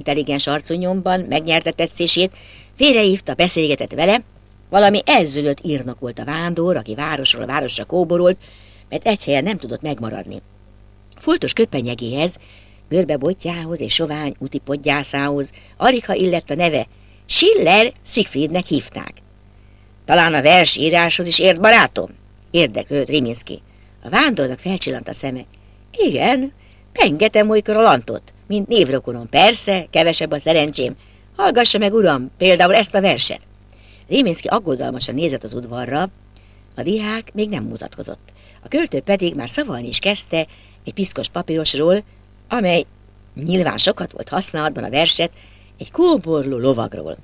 intelligens arcú nyomban megnyerte tetszését, félrehívta, beszélgetett vele. Valami elzülött írnok volt a vándor, aki városról városra kóborolt, mert egy helyen nem tudott megmaradni. Foltos köpenyegéhez, görbebotjához és sovány úti podgyászához aligha illett a neve, Schiller Siegfriednek hívták. Talán a versíráshoz is ért, barátom? Érdeklődött Riminski. A vándornak felcsillant a szeme. Igen, pengetem olykor a lantot, mint névrokonom. Persze, kevesebb a szerencsém. Hallgassa meg, uram, például ezt a verset. Riminski aggodalmasan nézett az udvarra, a diák még nem mutatkozott. A költő pedig már szavalni is kezdte egy piszkos papírosról, amely nyilván sokat volt használatban a verset, egy kóborló lovagról.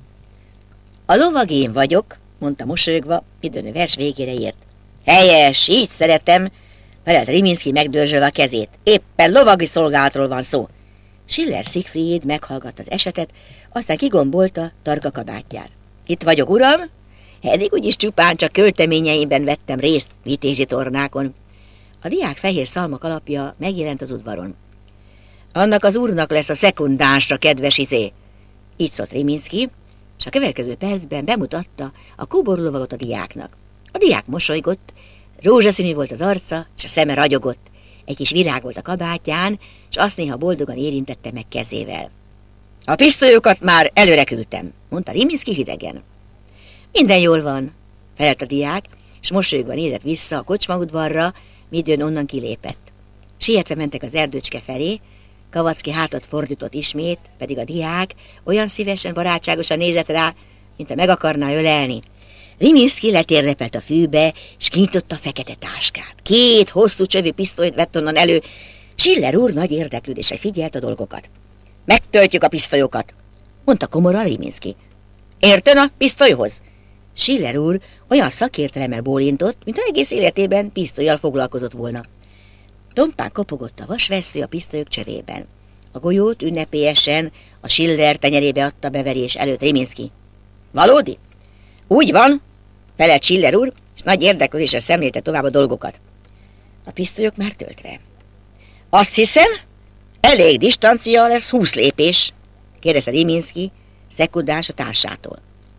A lovag én vagyok, mondta mosolyogva, midőn a vers végére ért. Helyes, így szeretem, felelt Riminski megdörzsölve a kezét. Éppen lovagi szolgálatról van szó. Schiller Siegfried meghallgatta az esetet, aztán kigombolta tarka kabátját. Itt vagyok, uram? Eddig úgyis csupán csak költeményeimben vettem részt vitézi tornákon. A diák fehér szalmak alapja megjelent az udvaron. Annak az úrnak lesz a szekundánsra, kedves izé. Így szólt Riminski, és a következő percben bemutatta a kóborlovagot a diáknak. A diák mosolygott, rózsaszínű volt az arca, és a szeme ragyogott. Egy kis virág volt a kabátján, és azt néha boldogan érintette meg kezével. A pisztolyokat már előre küldtem, mondta Riminski hidegen. Minden jól van, felelt a diák, és mosolyogva nézett vissza a kocsmaudvarra, midőn onnan kilépett. Sietve mentek az erdőcske felé, Kavacki hátat fordított ismét, pedig a diák olyan szívesen, barátságosan nézett rá, mint ha meg akarná ölelni. Riminski letérdepelt a fűbe, s kinyitotta a fekete táskát. 2 hosszú csövű pisztolyt vett onnan elő. Schiller úr nagy érdeklődéssel figyelt a dolgokat. Megtöltjük a pisztolyokat, mondta komoran Riminski. Érten a pisztolyhoz? Schiller úr olyan szakértelemmel bólintott, mint egész életében pisztollyal foglalkozott volna. Tompán kopogott a vasvessző a pisztolyok csövében. A golyót ünnepélyesen a Schiller tenyerébe adta beverés előtt Riminski. Valódi? Úgy van, felelt Schiller úr, és nagy érdeklődésre szemlélte tovább a dolgokat. A pisztolyok már töltve. Azt hiszem, elég distancia lesz, 20 lépés, kérdezte Riminski, szekudáns a társától.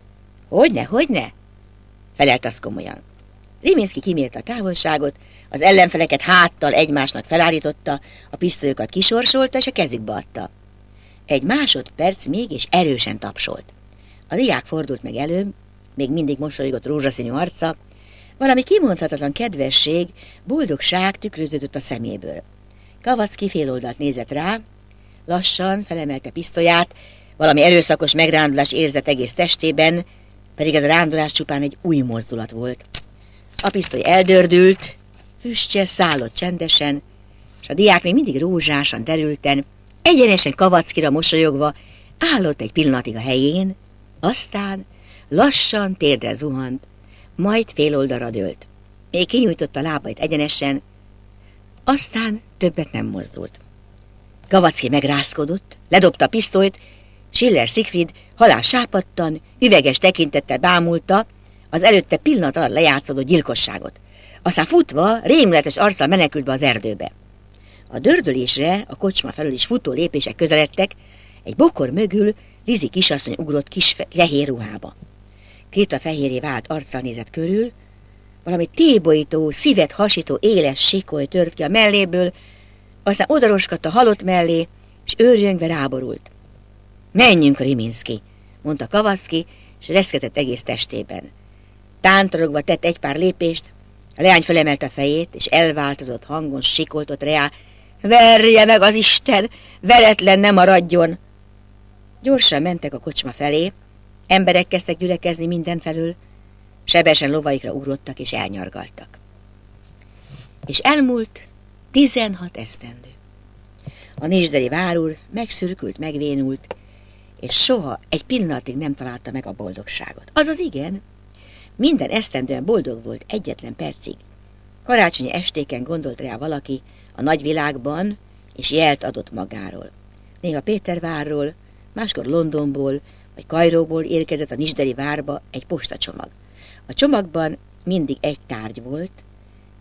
Hogyne, felelt az komolyan. Riminski kimérte a távolságot, az ellenfeleket háttal egymásnak felállította, a pisztolyokat kisorsolta, és a kezükbe adta. Egy másodperc még, és erősen tapsolt. A diák fordult meg előbb, még mindig mosolygott rózsaszínű arca, valami kimondhatatlan kedvesség, boldogság tükröződött a szeméből. Kavacki féloldalt nézett rá, lassan felemelte pisztolyát, valami erőszakos megrándulás érzett egész testében, pedig ez a rándulás csupán egy új mozdulat volt. A pisztoly eldördült, füstje szállott csendesen, és a diák még mindig rózsásan, derülten, egyenesen Kavackira mosolyogva állott egy pillanatig a helyén, aztán lassan térdre zuhant, majd fél oldalra dőlt. Még kinyújtotta lábait egyenesen, aztán többet nem mozdult. Kavacki megrázkodott, ledobta a pisztolyt, Schiller Siegfried halál sápadtan, üveges tekintettel bámulta az előtte pillanat alatt lejátszódott gyilkosságot. Aztán futva, rémületes arccal menekült be az erdőbe. A dördülésre a kocsma felől is futó lépések közeledtek, egy bokor mögül Lizi kisasszony ugrott kis fehér ruhába. Kréta fehérré vált arccal nézett körül, valami tébolyító, szívet hasító éles sikoly tört ki a melléből, aztán odaroskadt a halott mellé, és őrjöngve ráborult. Menjünk, Riminski, mondta Kavacki, és reszketett egész testében. Tántorogva tett egy pár lépést, a leány felemelte a fejét, és elváltozott hangon sikoltott rá. Verje meg az Isten, veretlen ne maradjon! Gyorsan mentek a kocsma felé, emberek kezdtek gyülekezni mindenfelől, sebesen lovaikra ugrottak és elnyargaltak. És elmúlt 16 esztendő. A nisderi várúr megszürkült, megvénult, és soha egy pillanatig nem találta meg a boldogságot. Azaz igen, minden esztendően boldog volt egyetlen percig. Karácsonyi estéken gondolt rá valaki a nagyvilágban, és jelt adott magáról. Néha Pétervárról, máskor Londonból, vagy Kairóból érkezett a nisderi várba egy postacsomag. A csomagban mindig egy tárgy volt,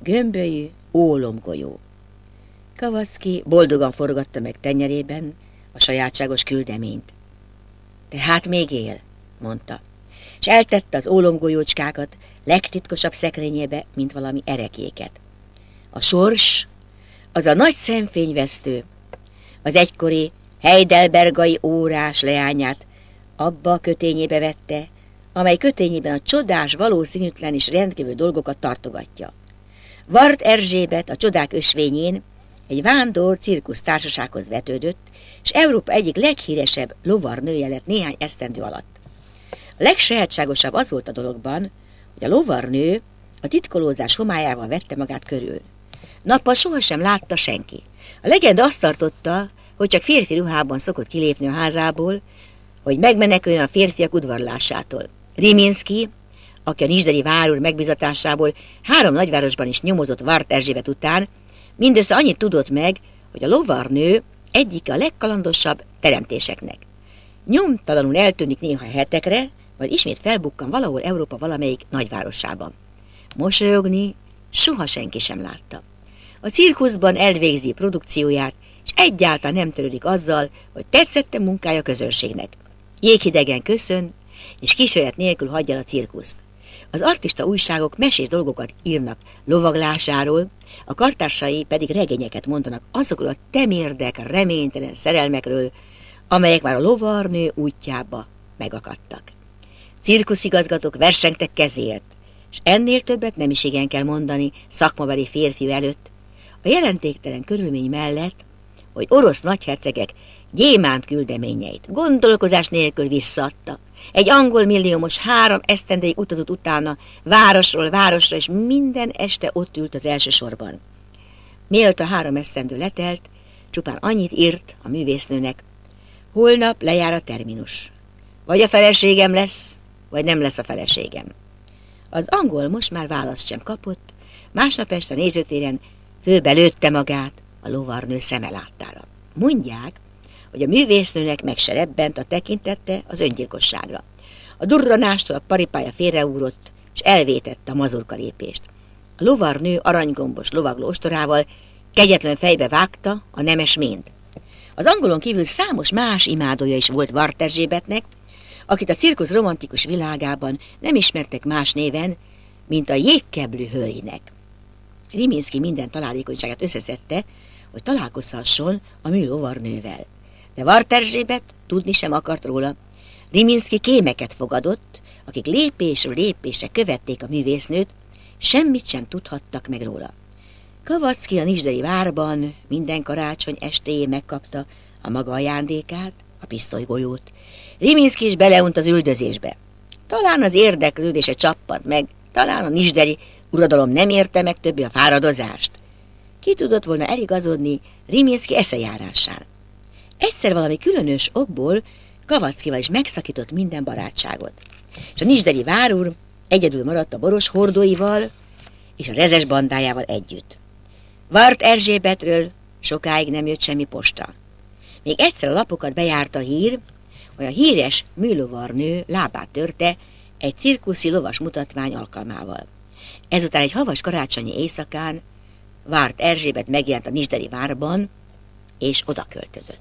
gömbölyű ólomgolyó. Kavacki boldogan forgatta meg tenyerében a sajátságos küldeményt. Tehát még él, mondta, és eltette az ólomgolyócskákat legtitkosabb szekrényébe, mint valami erekéket. A sors, az a nagy szemfényvesztő, az egykori heidelbergai órás leányát abba a kötényébe vette, amely kötényében a csodás, valószínűtlen és rendkívül dolgokat tartogatja. Vart Erzsébet a csodák ösvényén egy vándor cirkusz társasághoz vetődött, és Európa egyik leghíresebb lovarnője lett néhány esztendő alatt. A legsajátságosabb az volt a dologban, hogy a lovarnő a titkolózás homályával vette magát körül. Nappal sohasem látta senki. A legenda azt tartotta, hogy csak férfi ruhában szokott kilépni a házából, hogy megmeneküljön a férfiak udvarlásától. Riminszky, aki a nizsdei várúr megbízatásából 3 nagyvárosban is nyomozott Vart Erzsébet után, mindössze annyit tudott meg, hogy a lovarnő egyike a legkalandosabb teremtéseknek. Nyomtalanul eltűnik néha hetekre, majd ismét felbukkan valahol Európa valamelyik nagyvárosában. Mosolyogni soha senki sem látta. A cirkuszban elvégzi produkcióját, és egyáltalán nem törődik azzal, hogy tetszette munkája közönségnek. Jéghidegen köszön, és kísérlet nélkül hagyja a cirkuszt. Az artista újságok mesés dolgokat írnak lovaglásáról, a kartársai pedig regényeket mondanak azokról a temérdek, reménytelen szerelmekről, amelyek már a lovarnő útjába megakadtak. Cirkuszigazgatók versengtek kezéért, és ennél többet nem is igen kell mondani szakmabeli férfiú előtt, a jelentéktelen körülmény mellett, hogy orosz nagyhercegek gyémánt küldeményeit gondolkozás nélkül visszaadta. Egy angol milliómos 3 esztendeig utazott utána városról városra, és minden este ott ült az első sorban. Mielőtt a 3 esztendő letelt, csupán annyit írt a művésznőnek: holnap lejár a terminus. Vagy a feleségem lesz, vagy nem lesz a feleségem. Az angol most már választ sem kapott, másnap este a nézőtéren főbe lőtte magát a lovarnő szeme láttára. Mondják, hogy a művésznőnek meg se rebbent a tekintette az öngyilkosságra. A durranástól a paripája félreúrott, és elvétette a mazurka lépést. A lovarnő aranygombos lovagló ostorával kegyetlen fejbe vágta a nemes mént. Az angolon kívül számos más imádója is volt Vart Erzsébetnek, akit a cirkusz romantikus világában nem ismertek más néven, mint a jégkeblű hölgynek. Riminszky minden találékonyságát összeszedte, hogy találkozhasson a műlovarnővel. De Vart Erzsébet tudni sem akart róla. Riminszky kémeket fogadott, akik lépésről lépésre követték a művésznőt, semmit sem tudhattak meg róla. Kavacki a nizsdei várban minden karácsony estéjén megkapta a maga ajándékát, a pisztolygolyót. Riminszky is beleunt az üldözésbe. Talán az érdeklődése csappant meg, talán a nizsdei uradalom nem érte meg többé a fáradozást. Ki tudott volna eligazodni Riminszky eszejárásán? Egyszer valami különös okból Kavackival is megszakított minden barátságot, és a nizsdei várúr egyedül maradt a boros hordóival és a rezes bandájával együtt. Vart Erzsébetről sokáig nem jött semmi posta. Még egyszer a lapokat bejárta hír, hogy a híres műlovarnő lábát törte egy cirkuszi lovas mutatvány alkalmával. Ezután egy havas karácsonyi éjszakán Vart Erzsébet megjelent a nizsdei várban, és oda költözött.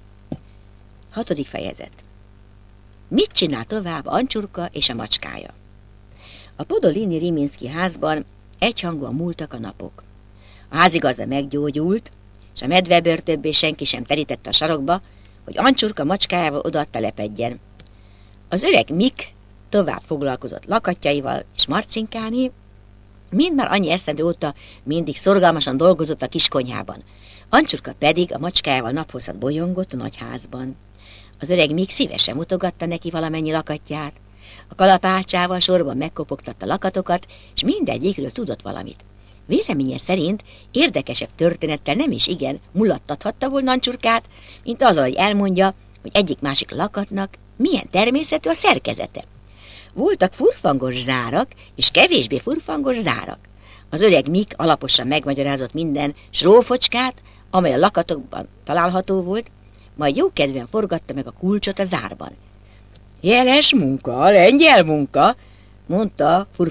6. fejezet. Mit csinál tovább Ancsurka és a macskája? A Podolini Riminszky házban egyhangúan múltak a napok. A házigazda meggyógyult, és a medvebőr többé senki sem terítette a sarokba, hogy Ancsurka macskájával oda telepedjen. Az öreg Mik tovább foglalkozott lakatjaival, és Marcinkáné mind már annyi esztendő óta mindig szorgalmasan dolgozott a kiskonyhában. Ancsurka pedig a macskájával naphosszat bolyongott a nagy házban. Az öreg Mik szívesen mutogatta neki valamennyi lakatját. A kalapácsával sorban megkopogtatta lakatokat, és mindegyikről tudott valamit. Véleménye szerint érdekesebb történettel nem is igen mulattathatta volna Ancsurkát, mint azzal, hogy elmondja, hogy egyik-másik lakatnak milyen természetű a szerkezete. Voltak furfangos zárak, és kevésbé furfangos zárak. Az öreg Mik alaposan megmagyarázott minden srófocskát, amely a lakatokban található volt, majd jókedvűen forgatta meg a kulcsot a zárban. Jeles munka, lengyel munka, mondta